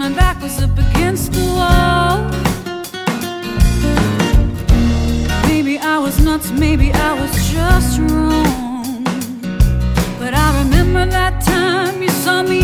my back was up against the wall. Maybe I was nuts, maybe I was just wrong. But I remember that time you saw me